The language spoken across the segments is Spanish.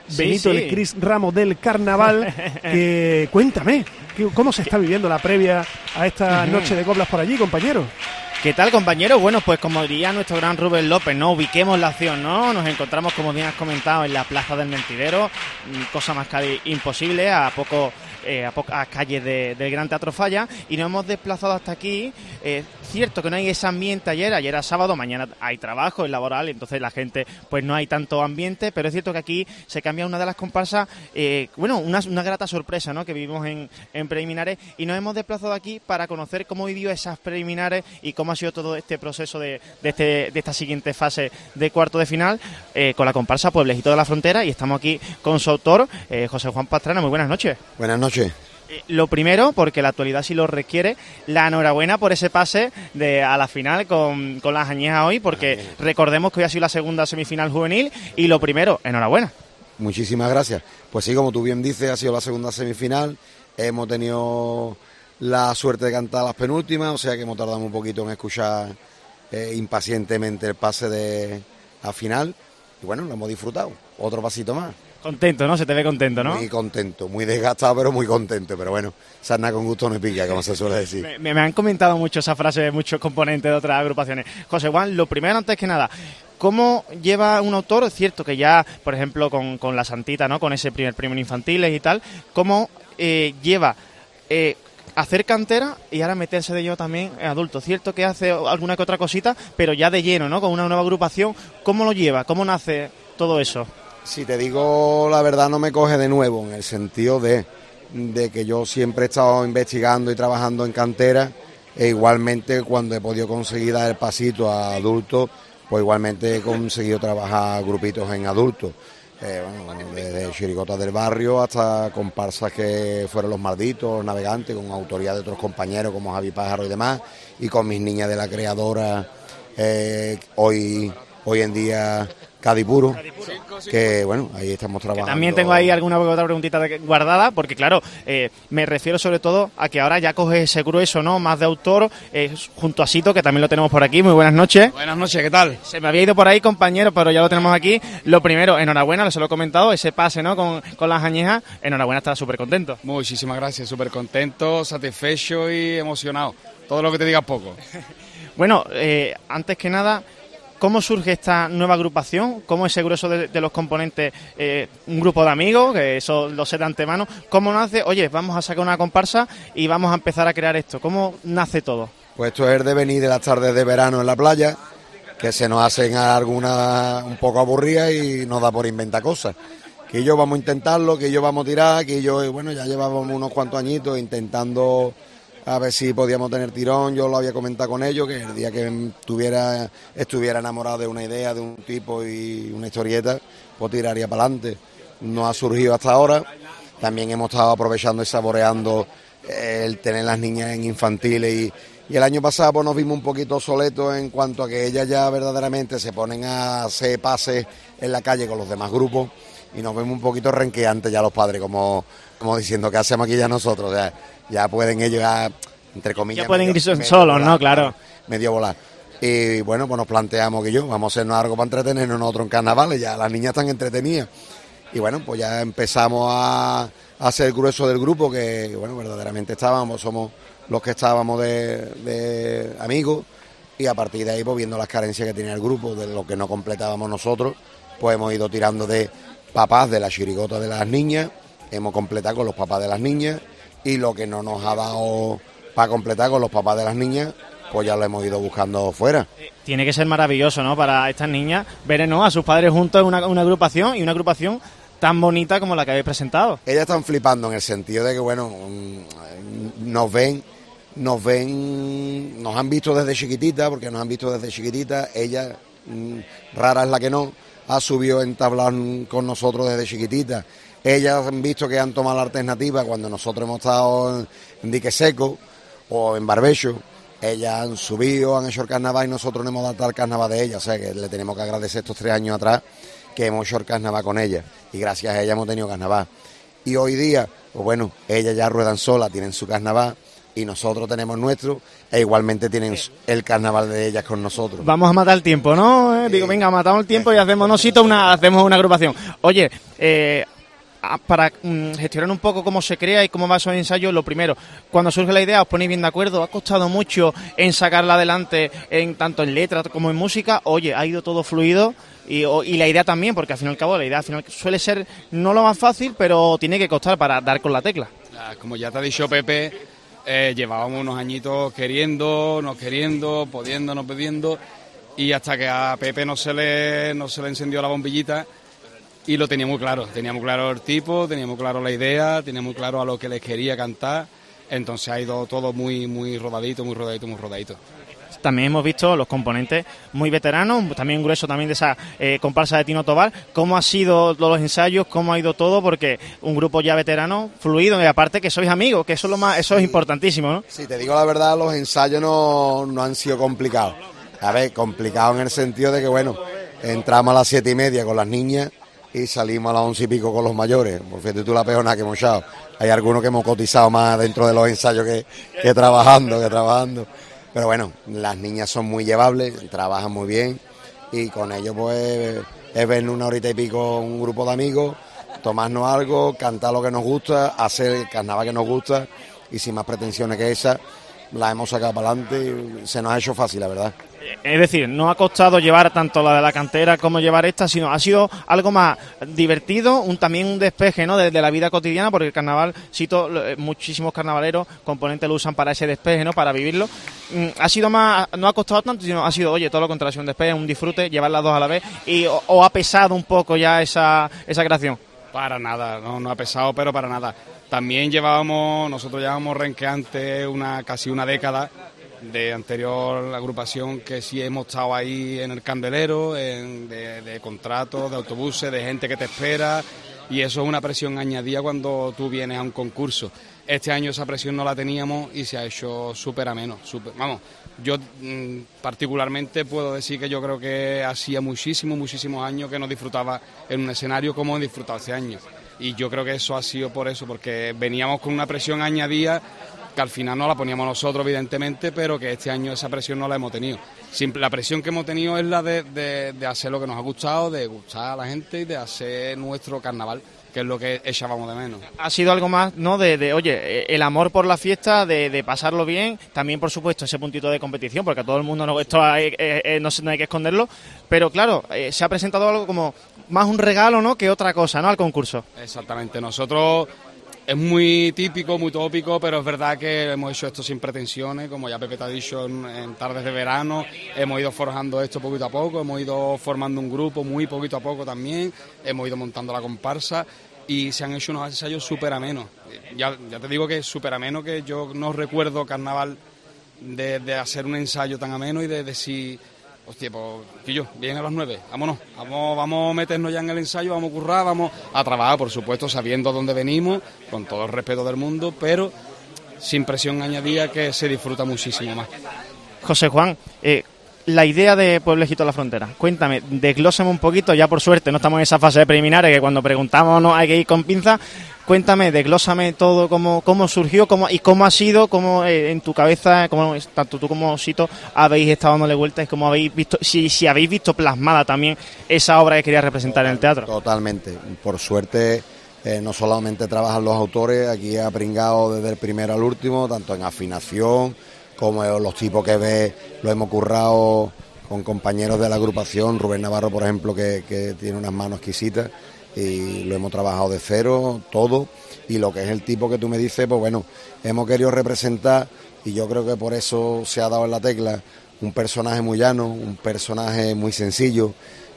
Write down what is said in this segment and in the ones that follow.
Benito, sí. el Cris Ramos del carnaval. Cuéntame, ¿cómo se está viviendo la previa a esta noche de coplas por allí, compañero? ¿Qué tal, compañeros? Bueno, pues como diría nuestro gran Rubén López, ¿no? Ubiquemos la acción, ¿no? Nos encontramos, como bien has comentado, en la Plaza del Mentidero, cosa más que imposible, a pocas calles del Gran Teatro Falla, y nos hemos desplazado hasta aquí. Cierto que no hay ese ambiente ayer era sábado, mañana hay trabajo, es laboral, entonces la gente, pues no hay tanto ambiente, pero es cierto que aquí se cambia una de las comparsas, una grata sorpresa, ¿no? Que vivimos en preliminares, y nos hemos desplazado aquí para conocer cómo vivió esas preliminares y cómo ha sido todo este proceso de esta siguiente fase de cuarto de final, con la comparsa Pueblejito de la Frontera, y estamos aquí con su autor, José Juan Pastrana. Muy buenas noches. Buenas noches. Lo primero, porque la actualidad sí lo requiere, la enhorabuena por ese pase a la final con las añejas hoy, porque recordemos que hoy ha sido la segunda semifinal juvenil, y lo primero, enhorabuena. Muchísimas gracias. Pues sí, como tú bien dices, ha sido la segunda semifinal, hemos tenido la suerte de cantar las penúltimas, o sea que hemos tardado un poquito en escuchar impacientemente el pase a final, y bueno, lo hemos disfrutado, otro pasito más. Contento, ¿no? Se te ve contento, ¿no? Muy contento, muy desgastado, pero muy contento. Pero bueno, sarna con gusto no pica, como se suele decir. Me han comentado mucho esa frase de muchos componentes de otras agrupaciones. José Juan, lo primero, antes que nada, ¿cómo lleva un autor? Es cierto que ya, por ejemplo, con La Santita, ¿no? Con ese primer premio en infantiles y tal, ¿cómo lleva hacer cantera y ahora meterse de lleno también en adultos? Cierto que hace alguna que otra cosita, pero ya de lleno, ¿no? Con una nueva agrupación. ¿Cómo lo lleva? ¿Cómo nace todo eso? Si te digo la verdad, no me coge de nuevo, en el sentido de que yo siempre he estado investigando y trabajando en cantera, e igualmente cuando he podido conseguir dar el pasito a adultos, pues igualmente he conseguido trabajar grupitos en adultos. Desde chirigotas del barrio hasta comparsas que fueron Los Malditos, Navegantes, con autoría de otros compañeros como Javi Pájaro y demás, y con mis niñas de la creadora, hoy en día Cadipuro, que bueno, ahí estamos trabajando. Que también tengo ahí alguna otra preguntita guardada, porque claro, me refiero sobre todo a que ahora ya coges ese grueso, ¿no? Más de autor, junto a Sito, que también lo tenemos por aquí. Muy buenas noches. Buenas noches, ¿qué tal? Se me había ido por ahí, compañero, pero ya lo tenemos aquí. Lo primero, enhorabuena, se lo he comentado, ese pase, ¿no? Con las añejas, enhorabuena, estaba súper contento. Muchísimas gracias, súper contento, satisfecho y emocionado. Todo lo que te digas poco. Bueno, antes que nada, ¿cómo surge esta nueva agrupación? ¿Cómo ese grueso de los componentes, un grupo de amigos, que eso lo sé de antemano? ¿Cómo nace? Oye, vamos a sacar una comparsa y vamos a empezar a crear esto. ¿Cómo nace todo? Pues esto es de venir de las tardes de verano en la playa, que se nos hacen algunas un poco aburridas y nos da por inventar cosas. Que yo vamos a intentarlo, que yo vamos a tirar, que yo, bueno, ya llevábamos unos cuantos añitos intentando a ver si podíamos tener tirón. Yo lo había comentado con ellos, que el día que estuviera enamorado de una idea, de un tipo y una historieta, pues tiraría para adelante. No ha surgido hasta ahora. También hemos estado aprovechando y saboreando el tener las niñas en infantiles y el año pasado pues nos vimos un poquito obsoletos en cuanto a que ellas ya verdaderamente se ponen a hacer pases en la calle con los demás grupos y nos vemos un poquito renqueantes ya los padres, como diciendo que hacemos aquí ya nosotros. O sea, ya pueden ellos, entre comillas, ya pueden ir solos, volar, ¿no? Claro. Medio volar. Y bueno, pues nos planteamos que vamos a hacernos algo para entretenernos nosotros en carnavales, ya las niñas están entretenidas. Y bueno, pues ya empezamos a hacer el grueso del grupo, que bueno, verdaderamente somos los que estábamos de amigos, y a partir de ahí, pues viendo las carencias que tenía el grupo, de lo que no completábamos nosotros, pues hemos ido tirando de papás de la chirigota de las niñas, hemos completado con los papás de las niñas, y lo que no nos ha dado para completar con los papás de las niñas, pues ya lo hemos ido buscando fuera. Tiene que ser maravilloso, ¿no?, para estas niñas ver, ¿no?, a sus padres juntos en una agrupación, y una agrupación tan bonita como la que habéis presentado. Ellas están flipando en el sentido de que, bueno, nos han visto desde chiquitita, porque nos han visto desde chiquitita. Ella, rara es la que no, ha subido en tablón con nosotros desde chiquitita. Ellas han visto que han tomado la alternativa cuando nosotros hemos estado en Dique Seco o en Barbecho. Ellas han subido, han hecho el carnaval y nosotros no hemos dado el carnaval de ellas. O sea que le tenemos que agradecer estos 3 años atrás que hemos hecho el carnaval con ellas. Y gracias a ellas hemos tenido carnaval. Y hoy día, pues bueno, ellas ya ruedan solas, tienen su carnaval. y nosotros tenemos nuestro, e igualmente tienen el carnaval de ellas con nosotros. Vamos a matar el tiempo, ¿no? Digo, venga, matamos el tiempo y hacemos, no, Sito, hacemos una agrupación. Oye, para gestionar un poco cómo se crea y cómo va esos ensayos, lo primero, cuando surge la idea, os ponéis bien de acuerdo, ha costado mucho en sacarla adelante, tanto en letra como en música. Oye, ha ido todo fluido y la idea también, porque al fin y al cabo la idea al final suele ser no lo más fácil, pero tiene que costar para dar con la tecla. Como ya te ha dicho Pepe, llevábamos unos añitos queriendo, pudiendo, no pudiendo, y hasta que a Pepe no se le encendió la bombillita. Y lo tenía muy claro el tipo, tenía muy claro la idea, tenía muy claro a lo que les quería cantar, entonces ha ido todo muy rodadito. También hemos visto los componentes muy veteranos, también grueso también de esa comparsa de Tino Tobar. ¿Cómo ha sido todos los ensayos? ¿Cómo ha ido todo? Porque un grupo ya veterano, fluido, y aparte que sois amigos, que eso es lo más, eso es importantísimo, ¿no? Sí, te digo la verdad, los ensayos no han sido complicados. A ver, complicados en el sentido de que, bueno, entramos a las 7:30 con las niñas y salimos a las 11 y pico con los mayores. Por fíjate tú la peona que hemos echado. Hay algunos que hemos cotizado más dentro de los ensayos que trabajando. Pero bueno, las niñas son muy llevables, trabajan muy bien y con ellos pues es ver 1 horita y pico un grupo de amigos, tomarnos algo, cantar lo que nos gusta, hacer el carnaval que nos gusta y sin más pretensiones que esas, la hemos sacado para adelante y se nos ha hecho fácil, la verdad. Es decir, no ha costado llevar tanto la de la cantera como llevar esta, sino ha sido algo más divertido, también un despeje, ¿no?, de la vida cotidiana, porque el carnaval, muchísimos carnavaleros, componentes lo usan para ese despeje, ¿no?, para vivirlo. Ha sido más, no ha costado tanto, sino ha sido, oye, todo lo contrario, un despeje, un disfrute, llevar las dos a la vez, o ha pesado un poco ya esa creación. Para nada, no ha pesado, pero para nada. También nosotros llevábamos renqueante casi una década de anterior agrupación, que sí hemos estado ahí en el candelero, de contratos, de autobuses, de gente que te espera, y eso es una presión añadida cuando tú vienes a un concurso. Este año esa presión no la teníamos y se ha hecho súper ameno. Yo particularmente puedo decir que yo creo que hacía muchísimos años que no disfrutaba en un escenario como he disfrutado este año. Y yo creo que eso ha sido por eso, porque veníamos con una presión añadida que al final no la poníamos nosotros, evidentemente, pero que este año esa presión no la hemos tenido. La presión que hemos tenido es la de hacer lo que nos ha gustado, de gustar a la gente y de hacer nuestro carnaval, que es lo que echábamos de menos. Ha sido algo más, ¿no?, oye, el amor por la fiesta, de pasarlo bien, también, por supuesto, ese puntito de competición, porque a todo el mundo no hay que esconderlo, pero claro, se ha presentado algo como más un regalo, ¿no?, que otra cosa, ¿no?, al concurso. Exactamente, nosotros... Es muy típico, muy tópico, pero es verdad que hemos hecho esto sin pretensiones, como ya Pepe te ha dicho, en tardes de verano, hemos ido forjando esto poquito a poco, hemos ido formando un grupo muy poquito a poco también, hemos ido montando la comparsa y se han hecho unos ensayos súper amenos. Ya te digo que es súper ameno, que yo no recuerdo carnaval de hacer un ensayo tan ameno y de decir... Hostia, pues, Quillo, bien a las 9, vámonos, vamos a meternos ya en el ensayo, vamos a currar, vamos a trabajar, por supuesto, sabiendo dónde venimos, con todo el respeto del mundo, pero sin presión añadida, que se disfruta muchísimo más. José Juan, la idea de Pueblejito a la Frontera, cuéntame, desglósame un poquito, ya por suerte no estamos en esa fase de preliminares que cuando preguntamos no hay que ir con pinzas. Cuéntame, desglósame todo, cómo surgió cómo ha sido, en tu cabeza, tanto tú como Sito habéis estado dándole vueltas, cómo habéis visto, si habéis visto plasmada también esa obra que quería representar en el teatro. Totalmente, por suerte no solamente trabajan los autores, aquí ha pringado desde el primero al último, tanto en afinación como los tipos que ves, lo hemos currado con compañeros de la agrupación, Rubén Navarro, por ejemplo, que tiene unas manos exquisitas, y lo hemos trabajado de cero, todo, y lo que es el tipo que tú me dices, pues bueno, hemos querido representar, y yo creo que por eso se ha dado en la tecla, un personaje muy llano, un personaje muy sencillo,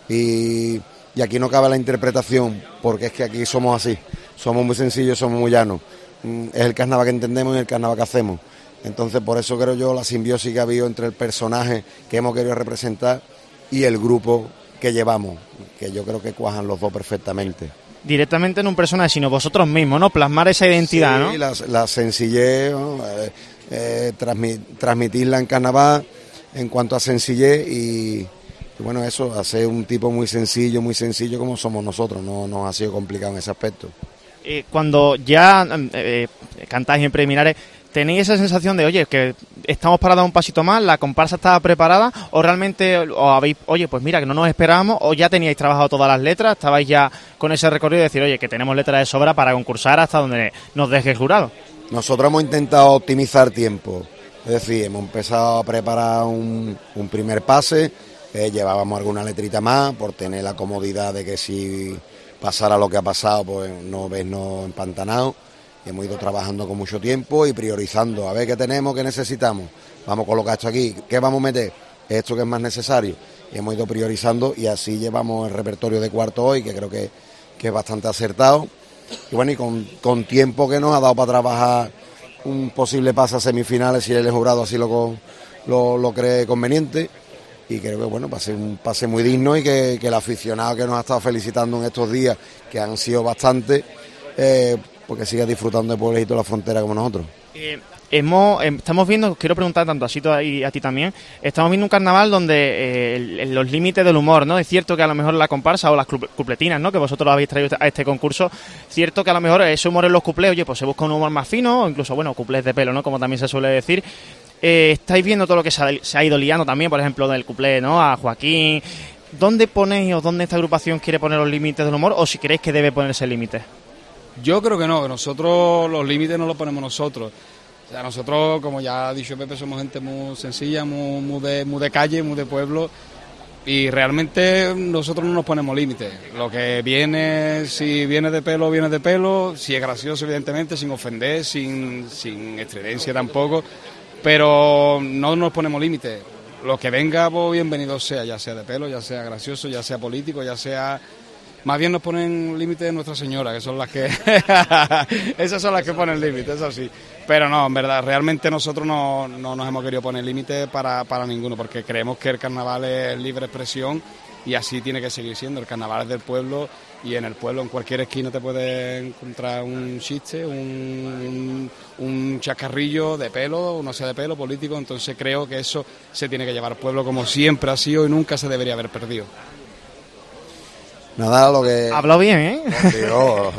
y aquí no cabe la interpretación, porque es que aquí somos así, somos muy sencillos, somos muy llanos, es el carnaval que entendemos y el carnaval que hacemos. Entonces, por eso creo yo la simbiosis que ha habido entre el personaje que hemos querido representar y el grupo que llevamos, que yo creo que cuajan los dos perfectamente. Directamente en un personaje, sino vosotros mismos, ¿no? Plasmar esa identidad, sí, ¿no? La sencillez, ¿no? Transmitirla en carnaval en cuanto a sencillez y bueno, eso, hacer un tipo muy sencillo como somos nosotros, no nos ha sido complicado en ese aspecto. Cuando ya cantáis en preliminares, ¿tenéis esa sensación de, oye, que estamos para dar un pasito más, la comparsa estaba preparada, o realmente os habéis, oye, pues mira, que no nos esperábamos, o ya teníais trabajado todas las letras, estabais ya con ese recorrido de decir, oye, que tenemos letras de sobra para concursar hasta donde nos deje el jurado? Nosotros hemos intentado optimizar tiempo, es decir, hemos empezado a preparar un primer pase, llevábamos alguna letrita más por tener la comodidad de que si pasara lo que ha pasado, pues no vernos empantanados. Hemos ido trabajando con mucho tiempo y priorizando, a ver qué tenemos, qué necesitamos. Vamos a colocar esto aquí, ¿qué vamos a meter? Esto que es más necesario. Y hemos ido priorizando y así llevamos el repertorio de cuarto hoy, que creo que es bastante acertado. Y bueno, y con tiempo que nos ha dado para trabajar un posible pase a semifinales, si el jurado así lo cree conveniente. Y creo que bueno, va a ser un pase muy digno y que el aficionado que nos ha estado felicitando en estos días, que han sido bastante, porque siga disfrutando de Pueblecito de la Frontera como nosotros. Estamos viendo, quiero preguntar tanto a Sito y a ti también, estamos viendo un carnaval donde los límites del humor, ¿no? Es cierto que a lo mejor la comparsa o las cupletinas, ¿no?, que vosotros habéis traído a este concurso, cierto que a lo mejor ese humor en los cuplés, oye, pues se busca un humor más fino, o incluso, bueno, cuplés de pelo, ¿no?, como también se suele decir. Estáis viendo todo lo que se ha ido liando también, por ejemplo, del cuplé, ¿no?, a Joaquín. ¿Dónde ponéis o dónde esta agrupación quiere poner los límites del humor, o si creéis que debe ponerse límites? Yo creo que no, que nosotros los límites no los ponemos nosotros. O sea, nosotros, como ya ha dicho Pepe, somos gente muy sencilla, muy de calle, muy de pueblo, y realmente nosotros no nos ponemos límites. Lo que viene, si viene de pelo, si es gracioso, evidentemente, sin ofender, sin estridencia tampoco, pero no nos ponemos límites. Lo que venga, pues bienvenido sea, ya sea de pelo, ya sea gracioso, ya sea político, ya sea... Más bien nos ponen límites Nuestra Señora, que son las que... esas son las que ponen límites, eso sí. Pero no, en verdad, realmente nosotros no nos hemos querido poner límites para ninguno, porque creemos que el carnaval es libre expresión y así tiene que seguir siendo. El carnaval es del pueblo y en el pueblo, en cualquier esquina, te puedes encontrar un chiste, un chascarrillo de pelo, no sea de pelo, político. Entonces creo que eso se tiene que llevar al pueblo como siempre ha sido y nunca se debería haber perdido. Nada, lo que... Habló bien, ¿eh? Digo,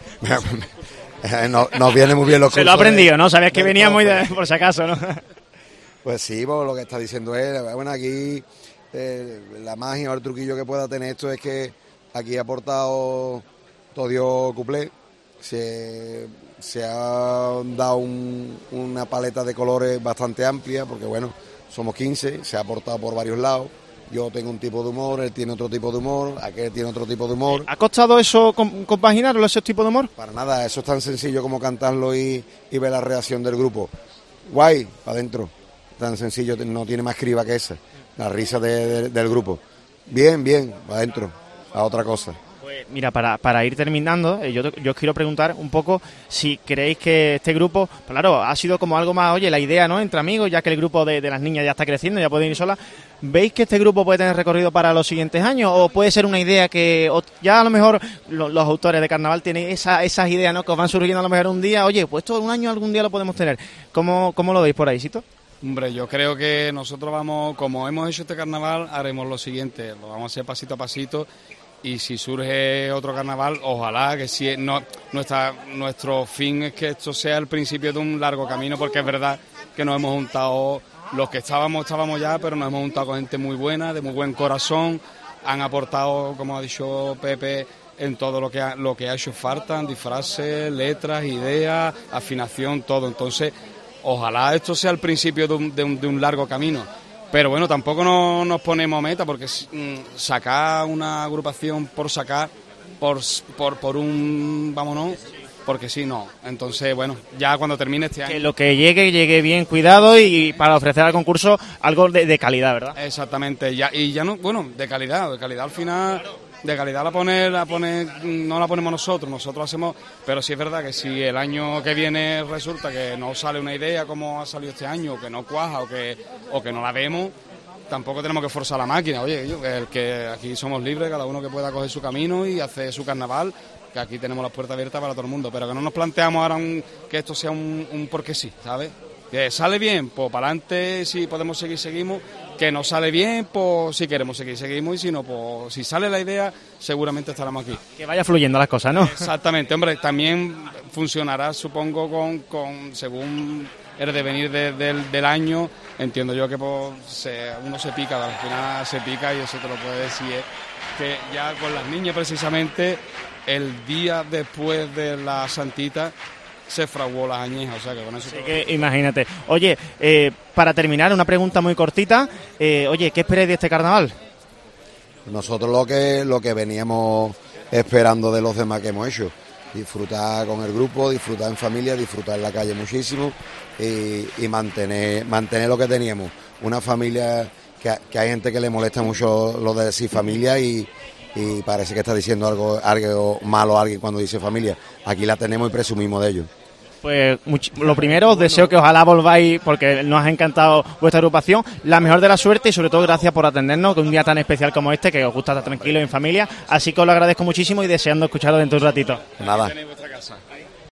nos viene muy bien los cursos. Se lo ha aprendido, ¿no? Sabías que venía muy por si acaso, ¿no? Pues sí, pues lo que está diciendo él. Bueno, aquí la magia o el truquillo que pueda tener esto es que aquí ha aportado todo cuplé. Se ha dado una paleta de colores bastante amplia, porque bueno, somos 15, se ha aportado por varios lados. Yo tengo un tipo de humor, él tiene otro tipo de humor, aquel tiene otro tipo de humor. ¿Ha costado eso compaginarlo, ese tipo de humor? Para nada, eso es tan sencillo como cantarlo y ver la reacción del grupo. Guay, para adentro. Tan sencillo, no tiene más criba que esa. La risa del grupo. Bien, para adentro, a otra cosa. Pues mira, para ir terminando, yo os quiero preguntar un poco si creéis que este grupo, pues claro, ha sido como algo más, oye, la idea, ¿no?, entre amigos, ya que el grupo de las niñas ya está creciendo, ya pueden ir solas. ¿Veis que este grupo puede tener recorrido para los siguientes años? ¿O puede ser una idea que ya a lo mejor los autores de carnaval tienen esas ideas, ¿no?, que os van surgiendo a lo mejor un día? Oye, pues esto un año algún día lo podemos tener. ¿Cómo lo veis por ahí, Sito? Hombre, yo creo que nosotros vamos, como hemos hecho este carnaval, haremos lo siguiente, lo vamos a hacer pasito a pasito. Y si surge otro carnaval, ojalá que sí. Nuestro fin es que esto sea el principio de un largo camino, porque es verdad que nos hemos juntado, los que estábamos ya, pero nos hemos juntado con gente muy buena, de muy buen corazón. Han aportado, como ha dicho Pepe, en todo lo que ha hecho falta, disfraces, letras, ideas, afinación, todo. Entonces, ojalá esto sea el principio de un largo camino. Pero bueno, tampoco nos ponemos meta, porque sacar una agrupación por sacar, por un vámonos, porque sí, no. Entonces, bueno, ya cuando termine este año... Que lo que llegue bien cuidado y para ofrecer al concurso algo de calidad, ¿verdad? Exactamente, y ya no, bueno, de calidad al final... De calidad no la ponemos nosotros hacemos, pero sí es verdad que si el año que viene resulta que no sale una idea como ha salido este año, o que no cuaja, o que no la vemos, tampoco tenemos que forzar la máquina. Oye, el que aquí somos libres, cada uno que pueda coger su camino y hacer su carnaval, que aquí tenemos las puertas abiertas para todo el mundo, pero que no nos planteamos ahora que esto sea un porque sí, ¿sabes? Que sale bien, pues para adelante, si podemos seguir, seguimos. Que no sale bien, pues si queremos seguir, seguimos. Y si no, pues si sale la idea, seguramente estaremos aquí. Que vaya fluyendo las cosas, ¿no? Exactamente, hombre, también funcionará, supongo, según el devenir del año, entiendo yo que pues, uno se pica, al final se pica, y eso te lo puede decir, que ya con las niñas precisamente, el día después de la Santita, se fraguó las añejas, o sea que con eso... Así que imagínate. Oye, para terminar, una pregunta muy cortita. Oye, ¿qué esperáis de este carnaval? Nosotros lo que veníamos esperando de los demás que hemos hecho, disfrutar con el grupo, disfrutar en familia, disfrutar en la calle muchísimo y mantener lo que teníamos. Una familia que hay gente que le molesta mucho lo de decir familia y parece que está diciendo algo malo a alguien cuando dice familia. Aquí la tenemos y presumimos de ello. Pues lo primero, os deseo que ojalá volváis, porque nos ha encantado vuestra agrupación. La mejor de la suerte y sobre todo gracias por atendernos, que un día tan especial como este, que os gusta estar tranquilos en familia. Así que os lo agradezco muchísimo y deseando escucharos dentro de un ratito. Nada. Tenéis vuestra casa.